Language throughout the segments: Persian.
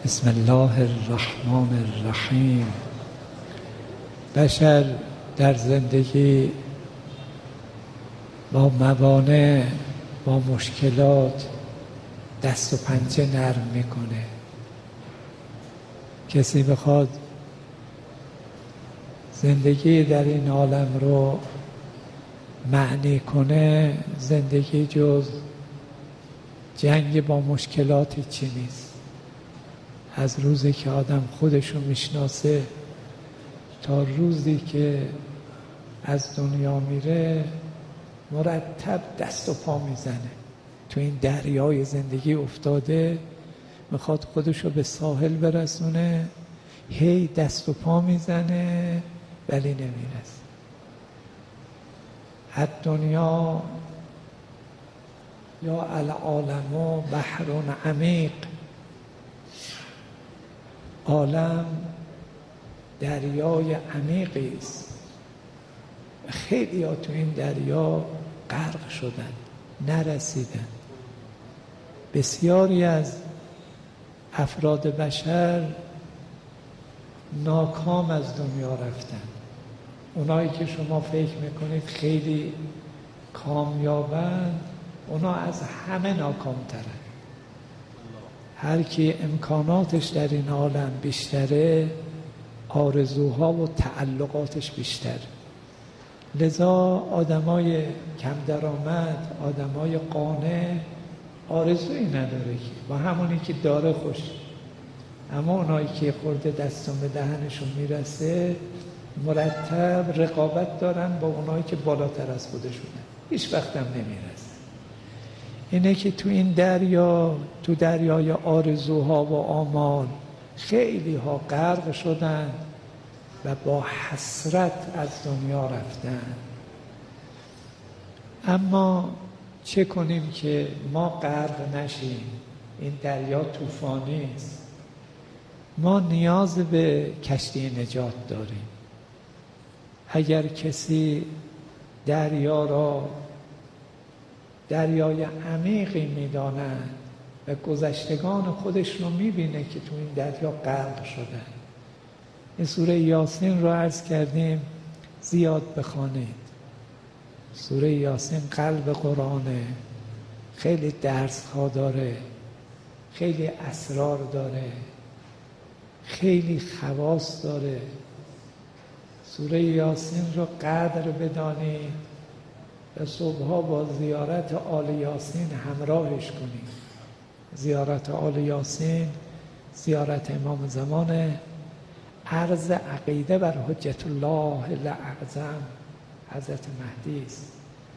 بسم الله الرحمن الرحیم. بشر در زندگی با موانع، با مشکلات دست و پنجه نرم میکنه. کسی بخواد زندگی در این عالم رو معنی کنه، زندگی جز جنگ با مشکلات چی نیست. از روزی که آدم خودشو میشناسه تا روزی که از دنیا میره مرتب دست و پا میزنه، تو این دریای زندگی افتاده، میخواد خودشو به ساحل برسونه، هی دست و پا میزنه ولی نمیرسه. الدنیا یا العالم بحر عمیق، عالم دریای عمیقی است. خیلی ها تو این دریا غرق شدن، نرسیدن. بسیاری از افراد بشر ناکام از دنیا رفتن. اونایی که شما فکر میکنید خیلی کامیابند، اونا از همه ناکامترن. هر کی امکاناتش در این عالم بیشتره، آرزوها و تعلقاتش بیشتر. لذا آدمای کم درآمد، آدمای قانع آرزویی نداره که با همونی که داره خوش. اما اونایی که خورده دستم به دهنشون میرسه مرتب رقابت دارن با اونایی که بالاتر از خودشونه، هیچ وقت هم نمیرسه. اینه که تو این دریا، تو دریای آرزوها و آمال خیلی ها غرق شدن و با حسرت از دنیا رفتن. اما چه کنیم که ما غرق نشیم؟ این دریا طوفانی است. ما نیاز به کشتی نجات داریم. اگر کسی دریا را دریای عمیقی می‌داند و گذشتگان خودش رو می‌بینه که تو این دریا غرق شدن، این سوره یاسین رو عرض کردیم زیاد بخوانید. سوره یاسین قلب قرآنه، خیلی درس‌ها داره، خیلی اسرار داره، خیلی خواص داره. سوره یاسین رو قدر بدانید و صبحها با زیارت آل یاسین همراهش کنید. زیارت آل یاسین زیارت امام زمان، عرض عقیده بر حجت الله الاعظم حضرت مهدی است.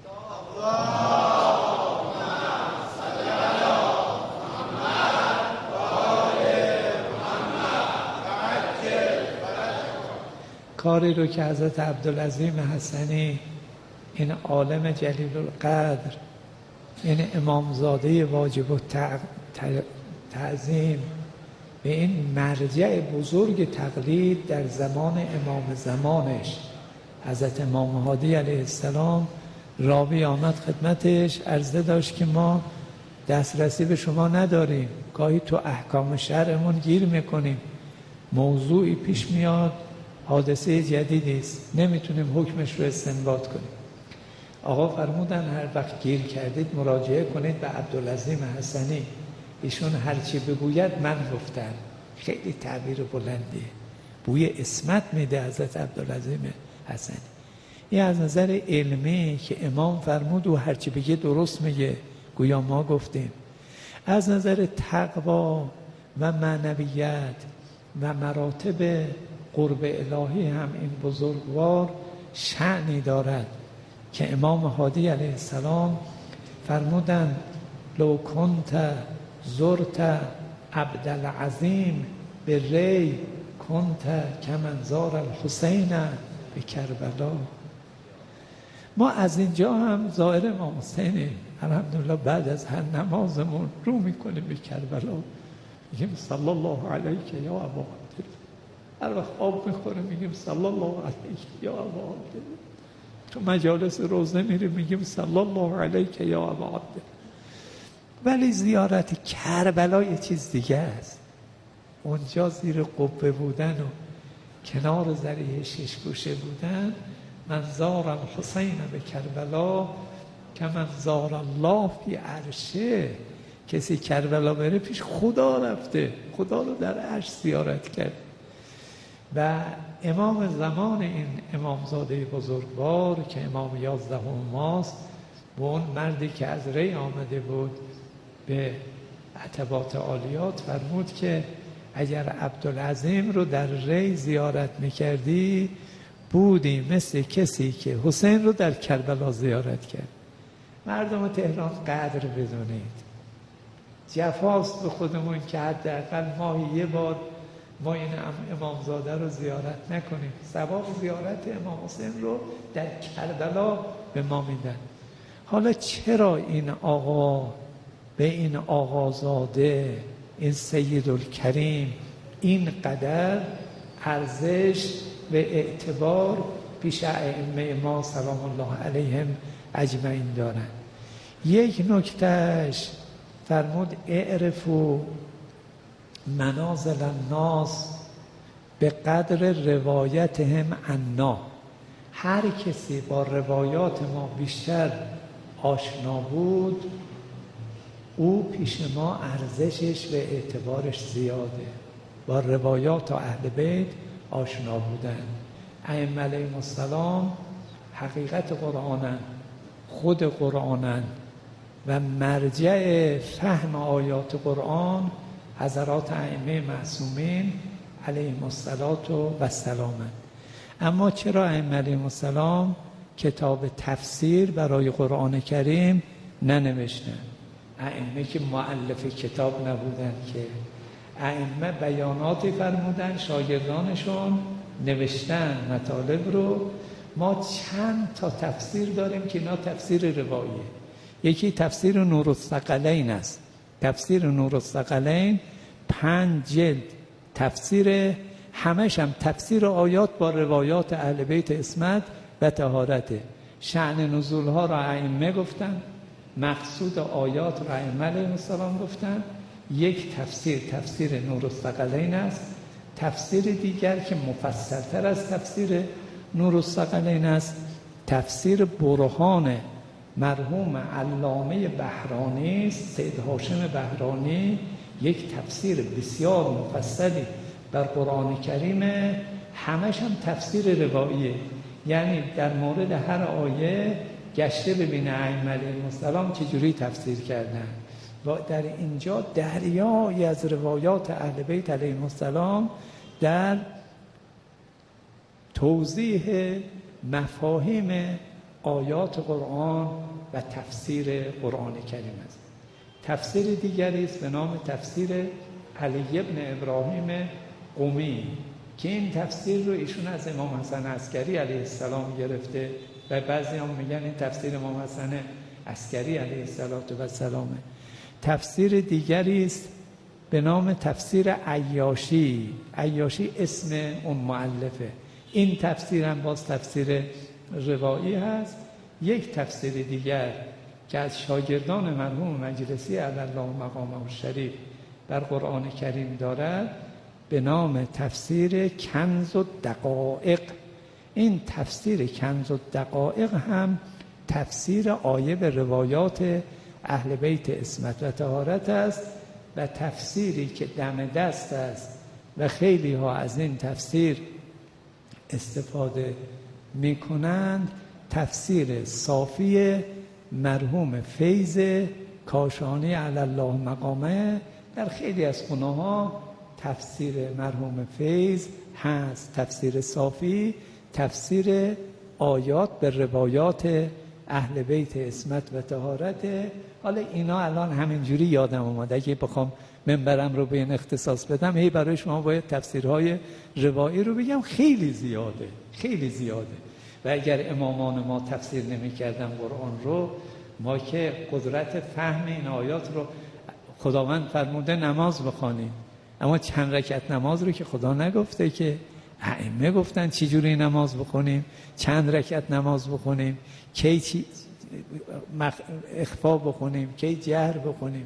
کاری رو که حضرت عبدالعظیم حسنی، این عالم جلیل القدر، این امامزاده واجب التعظیم، به این مرجع بزرگ تقلید در زمان امام زمانش حضرت امام هادی علیه السلام، راوی آمد خدمتش عرضه داشت که ما دسترسی به شما نداریم، گاهی تو احکام شرعمون گیر میکنیم، موضوعی پیش میاد، حادثه جدیدی است، نمیتونیم حکمش رو استنباط کنیم. آقا فرمودن هر وقت گیر کردید مراجعه کنید به عبدالعظیم حسنی، ایشون هرچی بگوید من گفتم. خیلی تعبیر بلندیه، بوی اسمت میده حضرت عبدالعظیم حسنی. این از نظر علمی که امام فرمود و هرچی بگه درست میگه، گویا ما گفتیم. از نظر تقوا و معنویت و مراتب قرب الهی هم این بزرگوار شأنی دارد که امام هادی علیه السلام فرمودند لو کنت زرت عبدالعظیم به ری کنت کمن زار الحسین به کربلا. ما از اینجا هم زائر امام حسینیم، الحمدلله. بعد از هر نمازمون رو میکنیم به کربلا، میگیم صلی الله علیک یا ابا عبدالله. هر وقت آب میخوریم میگیم صلی الله علیک یا ابا عبدالله. تو مجالس روزه میریم میگیم صلی الله علیک یا ابا عبدالله. ولی زیارت کربلا یه چیز دیگه است. اونجا زیر قبه بودن و کنار ذریح شش گوشه بودن، من زار الحسین به کربلا که من زار الله فی عرشه. کسی کربلا بره پیش خدا رفته، خدا رو در عرش زیارت کرد. و امام زمان این امامزاده بزرگوار که امام 11 ماست، و اون مردی که از ری آمده بود به عتبات عالیات، فرمود که اگر عبدالعظیم رو در ری زیارت میکردی بودی مثل کسی که حسین رو در کربلا زیارت کرد. مردم تهران قدر بدونید، جفاست به خودمون که حداقل ماهی یه بار ما این امامزاده رو زیارت نکنیم. ثواب زیارت امام حسین رو در کربلا به ما میدن. حالا چرا این آقا به این آقازاده، این سیدالکریم، این قدر ارزش و اعتبار پیش ائمه ما سلام الله علیهم اجمعین دارن؟ یک نکتهش فرمود اعرفوا منازل الناس به قدر روایتهم عنا. هر کسی با روایات ما بیشتر آشنا بود، او پیش ما ارزشش و اعتبارش زیاده. با روایات اهل بیت آشنا بودن. ائمه علیهم السلام حقیقت قرآنن، خود قرآنن و مرجع فهم آیات قرآن حضرات ائمه معصومین علیهم السلام. اما چرا ائمه علیهم السلام کتاب تفسیر برای قرآن کریم ننوشتن؟ ائمه که مؤلف کتاب نبودن، که ائمه بیاناتی فرمودن، شاگردانشون نوشتن مطالب رو. ما چند تا تفسیر داریم که اینا تفسیر رواییه. یکی تفسیر نورالثقلین است. تفسیر نورالثقلین 5 جلد تفسیر، همش هم تفسیر آیات با روایات اهل بیت عصمت و طهارته. شأن نزول ها را ائمه گفتن، مقصود آیات را ائمه علیهم السلام گفتن. یک تفسیر نورالثقلین است. تفسیر دیگر که مفصل‌تر از تفسیر نورالثقلین است، تفسیر برهان مرحوم علامه بهرانی، سید هاشم بهرانی، یک تفسیر بسیار مفصلی بر قرآن کریم، همش هم تفسیر رواییه. یعنی در مورد هر آیه گشته ببینه ائمه علیهم السلام چجوری تفسیر کردن و در اینجا دریایی از روایات اهل بیت علیهم السلام در توضیح مفاهیم آیات قرآن و تفسیر قرآن کریم است. تفسیر دیگری است به نام تفسیر علی ابن ابراهیم قمی که این تفسیر رو ایشون از امام حسن عسکری علیه السلام گرفته و بعضی هم میگن این تفسیر امام حسن عسکری علیه السلام. تفسیر دیگری است به نام تفسیر عیاشی. عیاشی اسم اون مؤلفه. این تفسیر هم باز تفسیر روایی هست. یک تفسیر دیگر که از شاگردان مرحوم مجلسی علی الله مقامه الشریف بر قرآن کریم دارد به نام تفسیر کنز الدقایق. این تفسیر کنز الدقایق هم تفسیر آیه به روایات اهل بیت عصمت و طهارت است و تفسیری که دم دست است و خیلی ها از این تفسیر استفاده می کنند. تفسیر صافی مرحوم فیض کاشانی علی الله مقامه، در خیلی از خونه ها تفسیر مرحوم فیض هست. تفسیر صافی تفسیر آیات به روایات اهل بیت عصمت و طهارت. حالا اینا الان همینجوری یادم اومد، اگه بخوام منبرم رو به این اختصاص بدم هی برای شما باید تفسیرهای روایی رو بگم. خیلی زیاده و اگر امامان ما تفسیر نمی کردن قرآن رو، ما که قدرت فهم این آیات رو، خداوند فرموده نماز بخوانید، اما چند رکعت نماز رو که خدا نگفته، که ائمه گفتن چی جوری نماز بخونیم، چند رکعت نماز بخونیم، کی اخفا بخونیم، کی جهر بخونیم.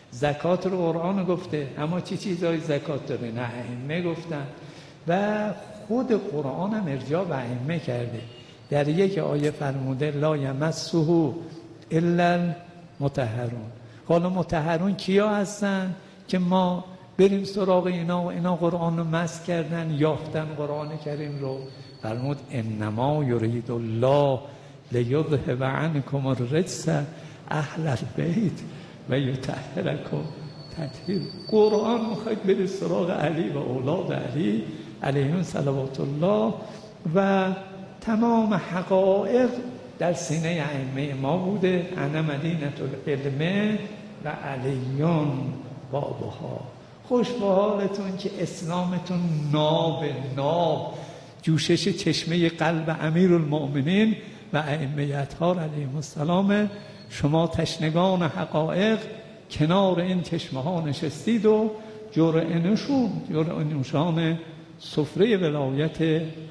زکات رو قرآن گفته، اما چه چیزایی زکات داره؟ نه، ائمه گفتن و خود قرآن هم ارجاع به ائمه کرده. در یک آیه فرموده لا یمسه الا المطهرون. حالا مطهرون کیا هستن که ما بریم سراغ اینا قرآن رو مس کردن، یافتن قرآن کریم رو؟ فرمود انما یرید الله لیذهب عنکم الرجس اهل البیت و یطهرکم تطهیر. قرآن میخواید برید سراغ علی و اولاد علی علیهم صلوات الله و تمام حقایق در سینه ائمه ما بوده. انا مدینة العلم و علیون بابها. خوش به حالتون که اسلامتون ناب جوشش چشمه قلب امیرالمؤمنین و ائمه اطهار علیهم السلام. شما تشنگان حقایق کنار این چشمه ها نشستید و جرعه نوشان سفره ولایت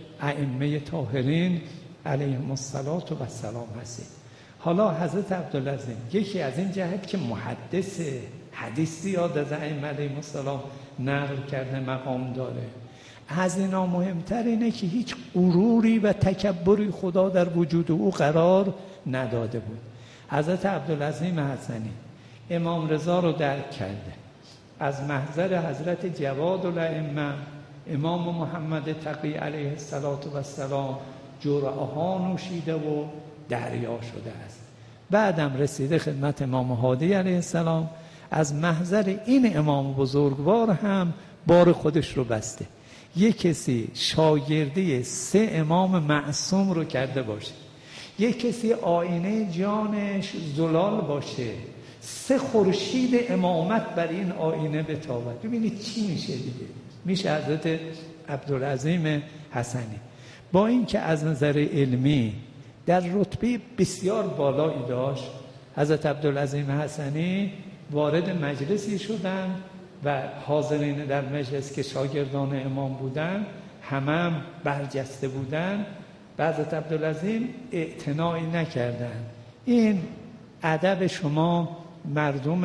ائمه طاهرین علیهم السلام هستید. حالا حضرت عبدالعظیم یکی از این جهت که محدث حدیث زیاد از ائمه علیهم السلام نقل کرده مقام داره، از اینا مهمتر اینه که هیچ غروری و تکبری خدا در وجود او قرار نداده بود. حضرت عبدالعظیم حسنی امام رضا رو درک کرده، از محضر حضرت جواد الائمه امام محمد تقی علیه السلام جرعه ها نوشیده و دریا شده است. بعدم رسیده خدمت امام هادی علیه السلام، از محضر این امام بزرگوار هم بار خودش رو بسته. یک کسی شاگردی 3 امام معصوم رو کرده باشه، یک کسی آینه جانش زلال باشه، 3 خورشید امامت بر این آینه بتابد، ببینید چی میشه دیگه؟ میشه حضرت عبدالعظیم حسنی. با اینکه از نظر علمی در رتبه بسیار بالایی داشت، حضرت عبدالعظیم حسنی وارد مجلسی شدن و حاضرین در مجلس که شاگردان امام بودن هم برجسته بودن، حضرت عبدالعظیم اعتنایی نکردن. این ادب شما مردم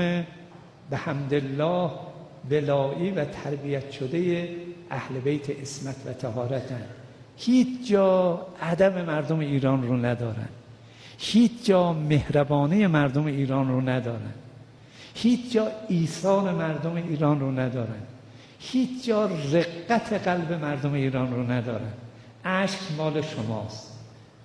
به حمدالله ولایی و تربیت شده اهل بیت عصمت و طهارتن. هیچ جا ادب مردم ایران رو ندارن، هیچ جا مهربانی مردم ایران رو ندارن، هیچ جا ایثار مردم ایران رو ندارن، هیچ جا رقت قلب مردم ایران رو ندارن. اشک مال شماست،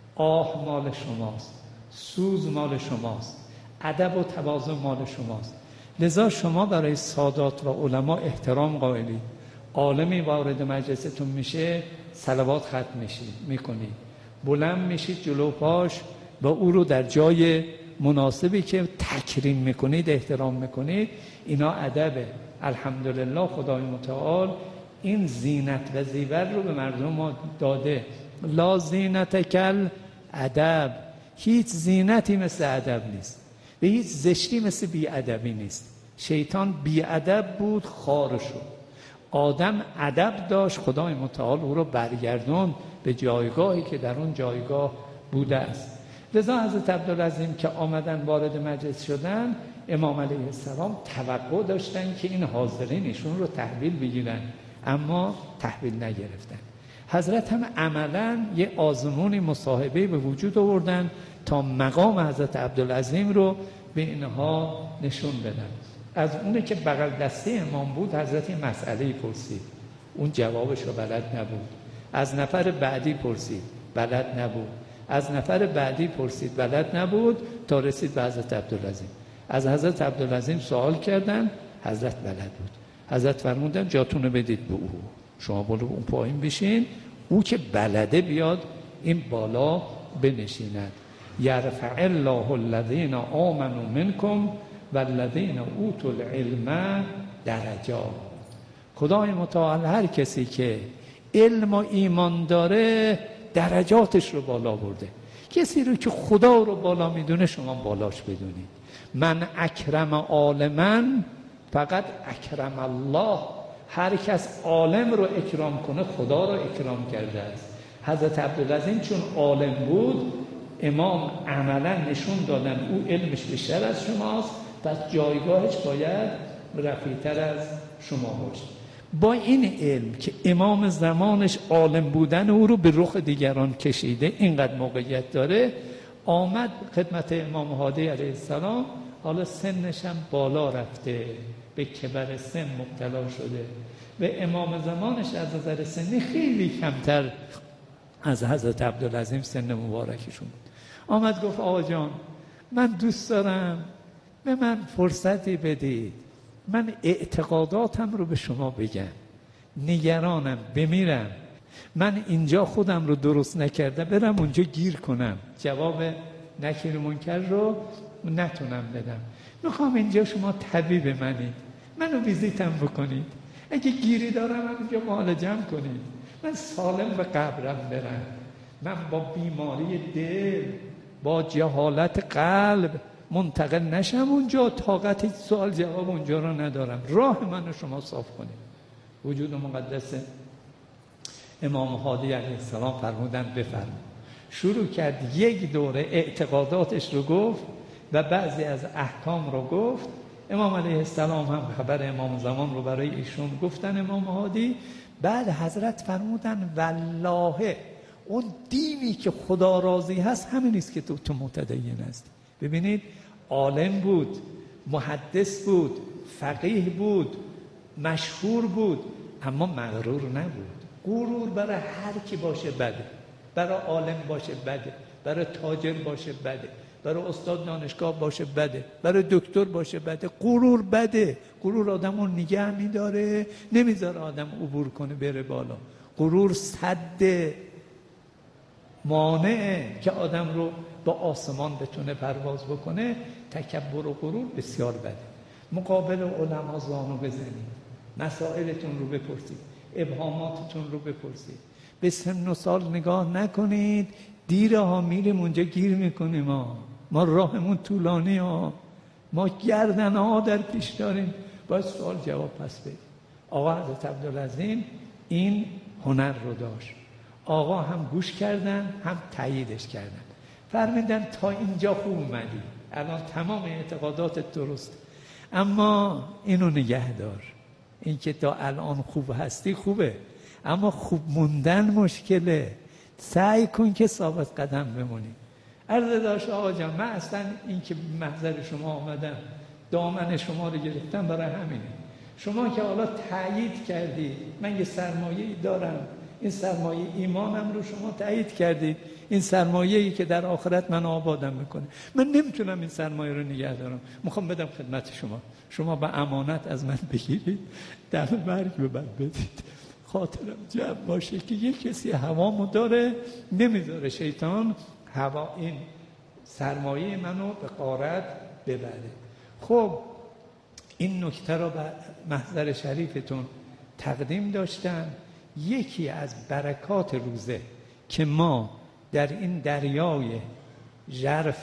آه مال شماست، سوز مال شماست، ادب و تواضع مال شماست. لذا شما برای سادات و علما احترام قائلید. عالمی وارد مجلستون میشه صلوات ختم میکنید، بلند میشید جلو پاش و او رو در جای مناسبی که تکریم میکنید احترام میکنید. اینا ادبه. الحمدلله خدای متعال این زینت و زیور رو به مردم ما داده. لا زینت کل ادب. هیچ زینتی مثل ادب نیست و هیچ زشتی مثل بی ادبی نیست. شیطان بی ادب بود، خار شد. آدم ادب داشت، خدای متعال او رو برگردون به جایگاهی که در اون جایگاه بوده است. لذا حضرت عبدالعظیم که آمدن وارد مجلس شدن، امام علیه السلام توقع داشتن که این حاضرین ایشون رو تحویل بگیرن، اما تحویل نگرفتن. حضرت هم عملاً یه آزمونی مصاحبه به وجود آوردن تا مقام حضرت عبدالعظیم رو به اینها نشون بدن. از اونه که بغل دسته امام بود حضرت این مسئله پرسید، اون جوابش رو بلد نبود. از نفر بعدی پرسید، بلد نبود. از نفر بعدی پرسید، بلد نبود، تا رسید به حضرت عبدالعظیم. از حضرت عبدالعظیم سوال کردن، حضرت بلد بود. حضرت فرمودن جاتون رو بدید به او، شما بالا اون پایین بشین، او که بلده بیاد این بالا بنشیند. یرفع الله الذین آمنوا منکم والذین اوتوا العلم درجات. خدای متعال هر کسی که علم و ایمان داره درجاتش رو بالا برده. کسی رو که خدا رو بالا میدونه شما بالاش بدونید. من اکرم عالما فقط اکرم الله. هر کس عالم رو اکرام کنه خدا رو اکرام کرده است. حضرت عبدالعظیم چون عالم بود، امام عملا نشون دادن او علمش بیشتر از شماست پس جایگاهش باید رفیع‌تر از شما باشه. با این علم که امام زمانش عالم بودن او رو به رخ دیگران کشیده، اینقدر موقعیت داره، آمد خدمت امام هادی علیه السلام. حالا سنش هم بالا رفته، به کبر سن مبتلا شده و امام زمانش از نظر سنی خیلی کمتر از حضرت عبدالعظیم سن مبارکشون بود. آمد گفت آقا جان، من دوست دارم به من فرصتی بدید، من اعتقاداتم رو به شما بگم، نگرانم بمیرم، من اینجا خودم رو درست نکردم برم اونجا گیر کنم، جواب نکیر منکر رو نتونم بدم، میخوام اینجا شما طبیب منید، منو ویزیتم بکنید، اگه گیری دارم من اینجا معالجه‌ام کنید، من سالم به قبرم برم، من با بیماری دل با جهالت قلب منتقل نشم اونجا، طاقت هیچ سوال جواب اونجا رو ندارم، راه منو شما صاف کنید. وجود مقدس امام هادی علیه السلام فرمودن بفرمایید. شروع کرد یک دوره اعتقاداتش رو گفت و بعضی از احکام رو گفت. امام علیه السلام هم خبر امام زمان رو برای ایشون گفتن امام هادی. بعد حضرت فرمودن والله اون دینی که خدا راضی هست همین است که تو متدین هستی. ببینید عالم بود، محدث بود، فقیه بود، مشهور بود، اما مغرور نبود. غرور برای هر کی باشه بده، برای عالم باشه بده، برای تاجر باشه بده، برای استاد دانشگاه باشه بده، برای دکتر باشه بده. غرور بده. غرور آدمو نگه میداره، نمیذاره آدم عبور کنه بره بالا. غرور سد مانعه که آدم رو با آسمان بتونه پرواز بکنه. تکبر و غرور بسیار بده. مقابل علما زانو بزنید، مسائلتون رو بپرسید، ابهاماتتون رو بپرسید، به سن و سال نگاه نکنید. دیره ها میریم اونجا گیر میکنیم، ما راهمون طولانی ها، ما گردن ها در پیش داریم، باید سوال جواب پس بدیم. آقا حضرت عبدالعظیم این هنر رو داشت. آقا هم گوش کردن هم تاییدش کردن، فرمیدن تا اینجا خوب اومدی، الان تمام اعتقاداتت درست، اما اینو نگه دار. این که تا الان خوب هستی خوبه، اما خوب موندن مشکله. سعی کن که ثابت قدم بمونی. عرض داشت آقا جان، من اصلا این که محضر شما آمدم دامن شما رو گرفتم برای همینه. شما که حالا تایید کردید من یه سرمایه‌ای دارم، این سرمایه ایمانم رو شما تایید کردید، این سرمایه‌ای که در آخرت من آبادم میکنه. من نمیتونم این سرمایه رو نگه دارم، میخوام بدم خدمت شما. شما به امانت از من بگیرید، در مرگ به من بدید، خاطرم جمع باشه که یک کسی هوامو داره نمیذاره شیطان هوا این سرمایه منو به غارت ببره. خب این نکته رو به محضر شریفتون تقدیم داشتم. یکی از برکات روزه که ما در این دریای ژرف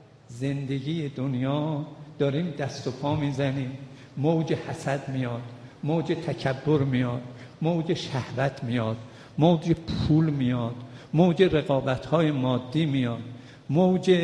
زندگی دنیا داریم دست و پا میزنیم، موج حسد میاد، موج تکبر میاد، موج شهوت میاد، موج پول میاد، موج رقابت‌های مادی میاد، موج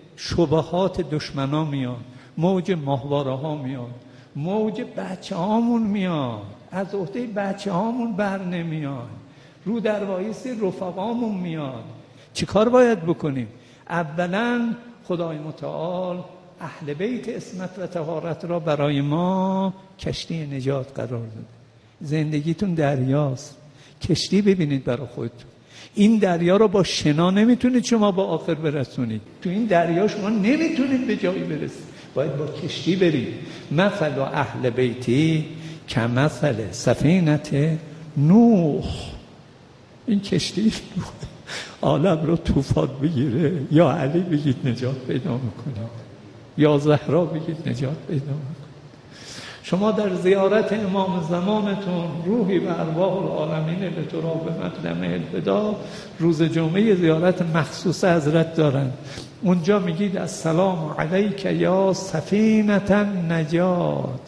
شبهات دشمنا میاد، موج ماهواره ها میاد، موج بچه هامون میاد، از عهده بچه هامون بر نمیاد، رو در وایسی رفقامون میاد. چی کار باید بکنیم؟ اولا خدای متعال اهل بیت عصمت و طهارت را برای ما کشتی نجات قرار داده. زندگیتون دریاست، کشتی ببینید برای خودتون. این دریا رو با شنا نمیتونید شما با آخر برسونید، تو این دریا شما نمیتونید به جایی برسید، باید با کشتی برید. مثل و اهل بیتی کمثل سفینه نوح. این کشتی عالم رو طوفان بگیره، یا علی بگید نجات پیدا میکنید، یا زهرا بگید نجات پیدا میکنید. شما در زیارت امام زمانتون روحی و ارواح العالمین لتراب مقدم الوداع روز جمعه زیارت مخصوص حضرت دارن. اونجا میگید السلام علیک یا سفینه النجات،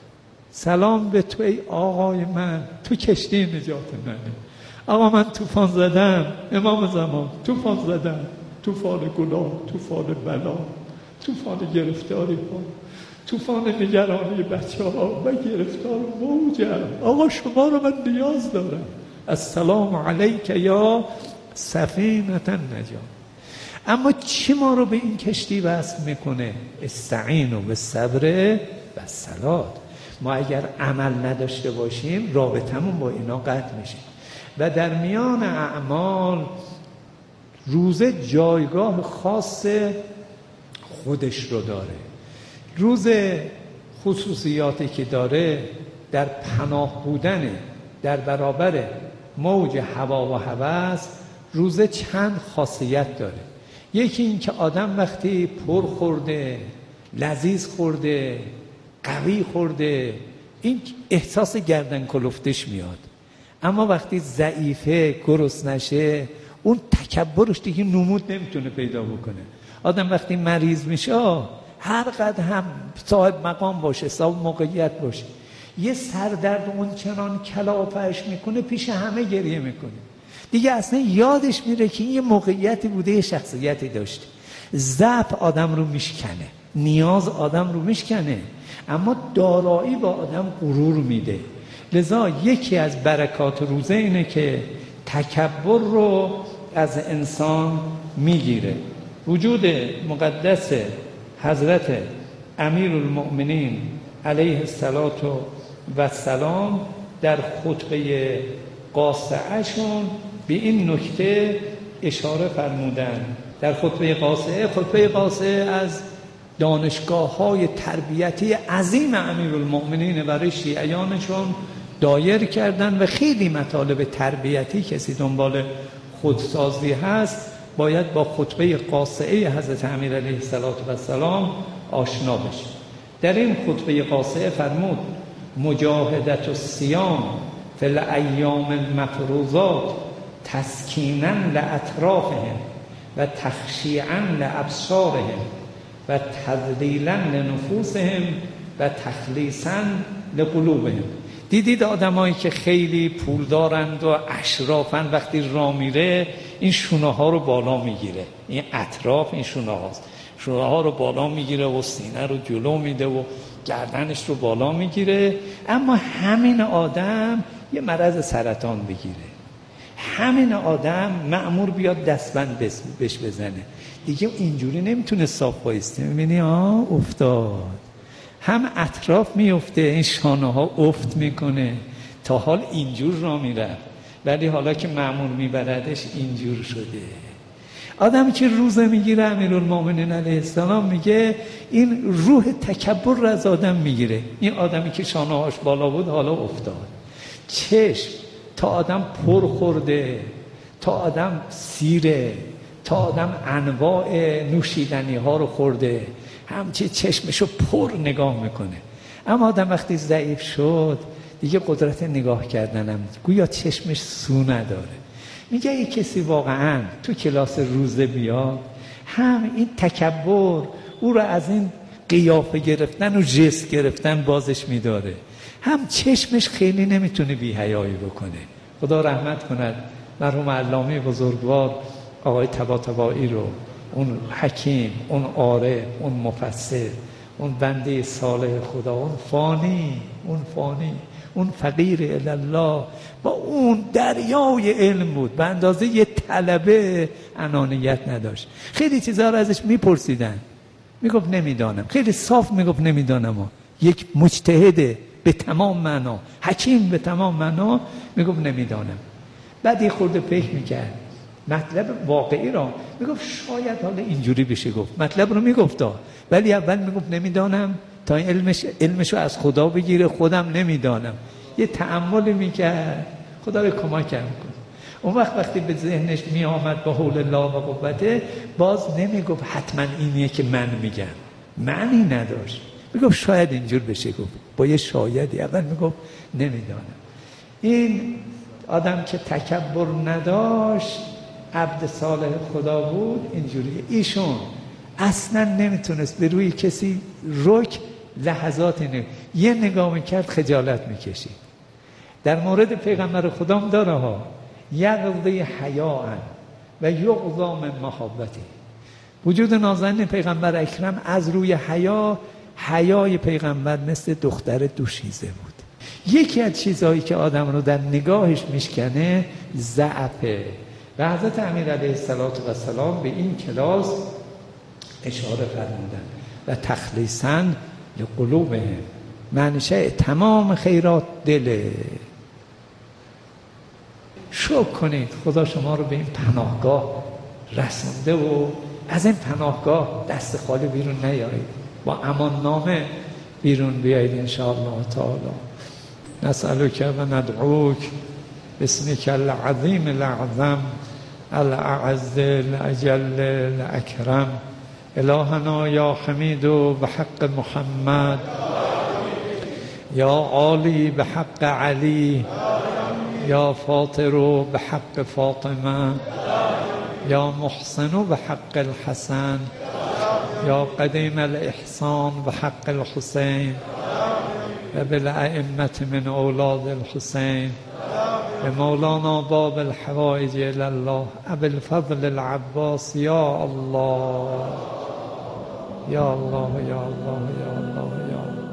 سلام به تو ای آقای من، تو کشتی نجات منی. آقا من طوفان زدم، امام زمان طوفان زدم، طوفان گناه، طوفان بلا، طوفان گرفتاری ها، طوفان نگرانی بچه ها و گرفتار موجم. آقا شما رو من نیاز دارم. السلام علیک یا سفینة النجات. اما چی ما رو به این کشتی وصل میکنه؟ استعینوا بالصبر والصلاة. ما اگر عمل نداشته باشیم رابطمون با اینا قطع میشه. و در میان اعمال روزه جایگاه خاص خودش رو داره. روزه خصوصیاتی که داره در پناه بودن در برابر موج هوا و هوس. روزه چند خاصیت داره. یکی این که آدم وقتی پر خورده، لذیذ خورده، قوی خورده، این احساس گردن کلفتش میاد. اما وقتی ضعیفه، گرسنشه، اون تکبرش دیگه نمود نمیتونه پیدا بکنه. آدم وقتی مریض میشه هر قدر هم صاحب مقام باشه، صاحب موقعیت باشه، یه سردرد اون چنان کلافه‌اش میکنه پیش همه گریه میکنه. دیگه اصلا یادش میره که این یه موقعیتی بوده، یه شخصیتی داشته. ضعف آدم رو میشکنه، نیاز آدم رو میشکنه، اما دارایی با آدم غرور میده. لذا یکی از برکات روزه اینه که تکبر رو از انسان میگیره. وجود مقدس حضرت امیرالمؤمنین علیه السلام در خطبه قاصعه‌شون به این نکته اشاره فرمودن. در خطبه قاصعه از دانشگاه‌های تربیتی عظیم امیرالمؤمنین برای شیعیانشون دایر کردن و خیلی مطالب تربیتی کسی دنبال خودسازی هست باید با خطبه قاصعه حضرت امیر علیه السلام آشنا بشه. در این خطبه قاصعه فرمود مجاهدت الصیام فی الایام المفروضات تسکینا لاطرافهم و تخشیعا لابصارهم و تذلیلا لنفوسهم و تخلیصا لقلوبهم. دیدید آدمایی که خیلی پول دارند و اشرافن وقتی راه میره این شونه ها رو بالا میگیره، این اطراف این شونه هاست، شونه ها رو بالا میگیره و سینه رو جلو میده و گردنش رو بالا میگیره. اما همین آدم یه مرض سرطان بگیره، همین آدم مأمور بیاد دستبند بهش بزنه، دیگه اینجوری نمیتونه صاف بایسته. میبینی افتاد، هم اطراف میفته، این شانه ها افت میکنه. تا حال اینجور را میره ولی حالا که مأمور میبردش اینجور شده. آدمی که روزه میگیره امیرالمؤمنین علیه السلام میگه این روح تکبر را از آدم میگیره. این آدمی که شانه هاش بالا بود حالا افتاد. چشم تا آدم پر خورده، تا آدم سیره، تا آدم انواع نوشیدنی ها رو خورده، همچه چشمشو پر نگاه میکنه. اما آدم وقتی ضعیف شد دیگه قدرت نگاه کردنم گویا چشمش سو نداره. میگه این کسی واقعا تو کلاس روزه بیاد هم این تکبر او رو از این قیافه گرفتن و ژست گرفتن بازش میداره، هم چشمش خیلی نمیتونه بی‌حیایی بکنه. خدا رحمت کند مرحوم علامه بزرگوار آقای طباطبایی رو، اون حکیم، اون عارف، اون مفسر، اون بنده صالح خدا، اون فانی، اون فقیر الله، با اون دریای علم بود، به اندازه یه طلبه انانیت نداشت. خیلی چیزها رو ازش میپرسیدن میگفت نمیدانم، خیلی صاف میگفت نمیدانم. یک مجتهد به تمام معنا، حکیم به تمام معنا میگفت نمیدانم. بعد یه خورده فکر میکرد مطلب واقعی را میگفت شاید حالا اینجوری بشه گفت، مطلب رو میگفت ولی اول میگفت نمیدانم تا علمشو از خدا بگیره، خودم نمیدانم. یه تأملی میکرد، خدا به کمکم کنه. اون وقتی به ذهنش میآمد با حول الله و قوته باز نمیگفت حتما اینیه که من میگم، معنی نداشت، میگفت شاید اینجور بشه گفت، با یه شایدی. اول میگفت نمیدانم. این آدم که تکبر نداشت، عبد صالح خدا بود، اینجوریه. ایشون اصلا نمیتونست به روی کسی لحظات یه نگاه میکرد خجالت میکشید. در مورد پیغمبر خدا هم داره ها، یغضی حیاء و یغضا من محبته. وجود نازنین پیغمبر اکرم از روی حیا حیای پیغمبر مثل دختر دوشیزه بود. یکی از چیزهایی که آدم رو در نگاهش میشکنه ضعفه و حضرت امیر علیه السلام به این کلاس اشاره فرمودن و تخلیصاً لقلوبهم، منشأ تمام خیرات دله. شکر کنید خدا شما رو به این پناهگاه رسونده و از این پناهگاه دست خالی بیرون نیایید، با امان نامه بیرون بیایید انشاءالله تعالی. نسألک و ندعوک باسمک العظیم الاعظم الاعز الاجل الاکرم الهنا یا حمید بحق محمد یا عالی بحق علی یا فاطر بحق فاطمه یا محسن بحق الحسن یا قدیم الاحسان بحق الحسین و بالائمة من اولاد الحسین به مولانا باب الحوائج الی الله ابی الفضل العباس یا الله یا الله یا الله یا الله یا الله.